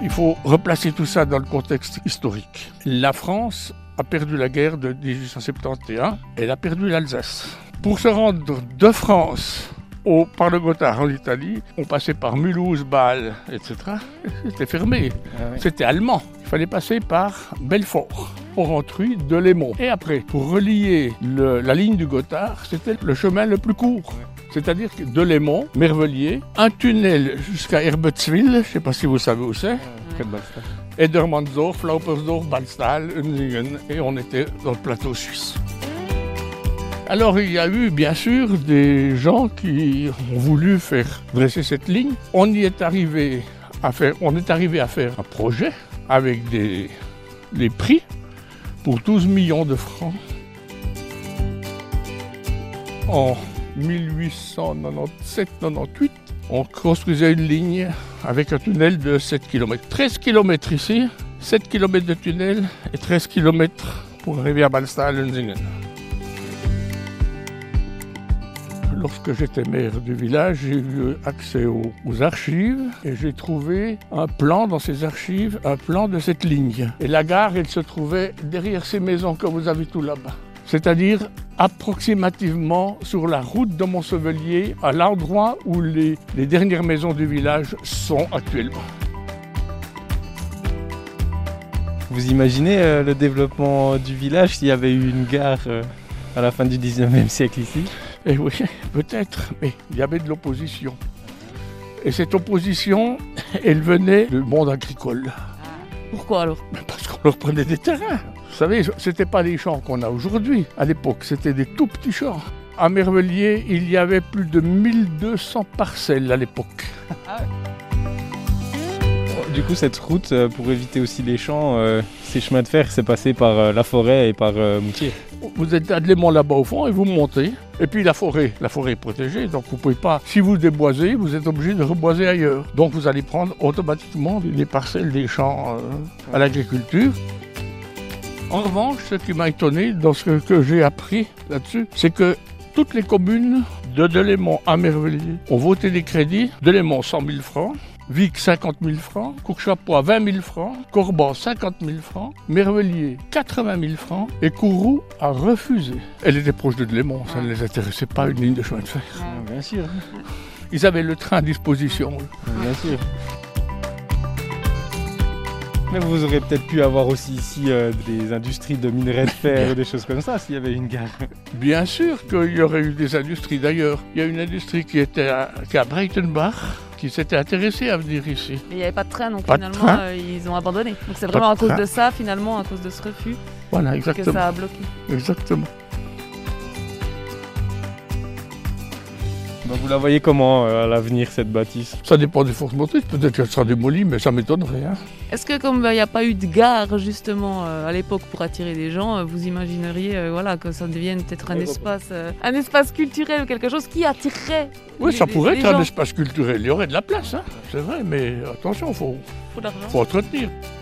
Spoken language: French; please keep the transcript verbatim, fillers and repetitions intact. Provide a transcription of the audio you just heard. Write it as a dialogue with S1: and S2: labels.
S1: Il faut replacer tout ça dans le contexte historique. La France a perdu la guerre de dix-huit cent soixante et onze, elle a perdu l'Alsace. Pour se rendre de France au, par le Gothard en Italie, on passait par Mulhouse, Bâle, et cetera. C'était fermé, ah oui. C'était allemand. Il fallait passer par Belfort, Porrentruy, Delémont. Et après, pour relier le, la ligne du Gothard, c'était le chemin le plus court. Ouais. C'est-à-dire que Delémont, Mervellier, un tunnel jusqu'à Herbertswil, je ne sais pas si vous savez où c'est. Ouais. Edermannsdorf, Laupersdorf, Balstal, Unsingen, et on était dans le plateau suisse. Alors il y a eu bien sûr des gens qui ont voulu faire dresser cette ligne. On y est arrivé à faire, on est arrivé à faire un projet avec des, des prix pour douze millions de francs. En mille huit cent quatre-vingt-dix-sept quatre-vingt-dix-huit, on construisait une ligne avec un tunnel de sept kilomètres. treize kilomètres ici, sept kilomètres de tunnel et treize kilomètres pour arriver à Balstal, Unsingen. Lorsque j'étais maire du village, j'ai eu accès aux, aux archives et j'ai trouvé un plan dans ces archives, un plan de cette ligne. Et la gare, elle se trouvait derrière ces maisons que vous avez tout là-bas. C'est-à-dire approximativement sur la route de Montsevelier, à l'endroit où les, les dernières maisons du village sont actuellement.
S2: Vous imaginez euh, le développement du village s'il y avait eu une gare euh, à la fin du dix-neuvième siècle ici ?
S1: Eh oui, peut-être, mais il y avait de l'opposition. Et cette opposition, elle venait du monde agricole.
S3: Pourquoi alors ?
S1: Parce qu'on leur prenait des terrains. Vous savez, ce n'était pas les champs qu'on a aujourd'hui. À l'époque, c'était des tout petits champs. À Mervellier, il y avait plus de mille deux cents parcelles à l'époque.
S2: Ah ouais. Du coup, cette route, pour éviter aussi les champs, euh, ces chemins de fer, c'est passé par euh, la forêt et par euh, Moutier.
S1: Vous êtes à Delémont là-bas au fond et vous montez. Et puis la forêt, la forêt est protégée, donc vous pouvez pas, si vous déboisez, vous êtes obligé de reboiser ailleurs. Donc vous allez prendre automatiquement les parcelles des champs euh, à l'agriculture. En revanche, ce qui m'a étonné dans ce que j'ai appris là-dessus, c'est que toutes les communes de Delémont à Mervellier ont voté des crédits. Delémont cent mille francs, Vic cinquante mille francs, Courchapois vingt mille francs, Corban cinquante mille francs, Mervellier quatre-vingt mille francs et Kourou a refusé. Elle était proche de Delémont, ça ne les intéressait pas une ligne de chemin de fer.
S2: Ah, bien sûr.
S1: Ils avaient le train à disposition.
S2: Ah, bien sûr. Mais vous aurez peut-être pu avoir aussi ici euh, des industries de minerais de fer ou des choses comme ça s'il y avait une gare.
S1: Bien sûr qu'il y aurait eu des industries. D'ailleurs, il y a une industrie qui était à, qui est à Breitenbach qui s'était intéressée à venir ici.
S3: Mais il n'y avait pas de train, donc
S1: pas
S3: finalement
S1: train.
S3: Euh, ils ont abandonné. Donc c'est vraiment à cause train. de ça, finalement, à cause de ce refus,
S1: voilà, exactement.
S3: que ça a bloqué.
S1: Exactement.
S2: Ben, vous la voyez comment euh, à l'avenir, cette bâtisse ?
S1: Ça dépend des forces motrices, peut-être qu'elle sera démolie, mais ça m'étonnerait. Hein.
S3: Est-ce que comme il euh, n'y a pas eu de gare justement euh, à l'époque pour attirer les gens, euh, vous imagineriez euh, voilà, que ça devienne peut-être un espace, euh, un espace culturel ou quelque chose qui attirerait
S1: Oui,
S3: les,
S1: ça pourrait
S3: les
S1: être
S3: gens.
S1: un espace culturel, il y aurait de la place, hein. C'est vrai, mais attention, il faut,
S3: faut,
S1: faut entretenir.